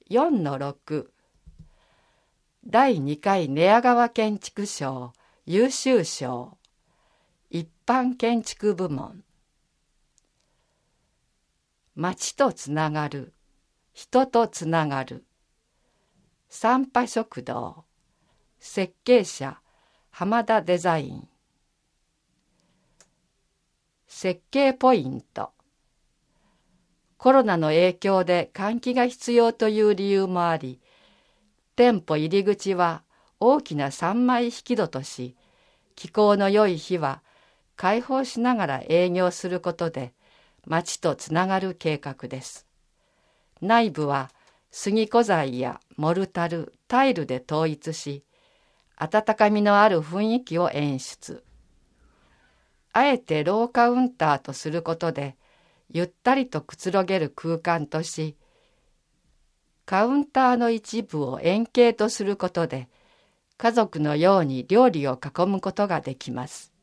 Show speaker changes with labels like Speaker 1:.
Speaker 1: 4-6 第2回寝屋川建築賞優秀賞一般建築部門。町とつながる、人とつながる。三波食堂、設計者浜田デザイン。設計ポイント。コロナの影響で換気が必要という理由もあり、店舗入り口は大きな3枚引き戸とし、気候の良い日は開放しながら営業することで町とつながる計画です。内部は杉古材やモルタル、タイルで統一し、温かみのある雰囲気を演出。あえてローカウンターとすることで、ゆったりとくつろげる空間とし、カウンターの一部を円形とすることで、家族のように料理を囲むことができます。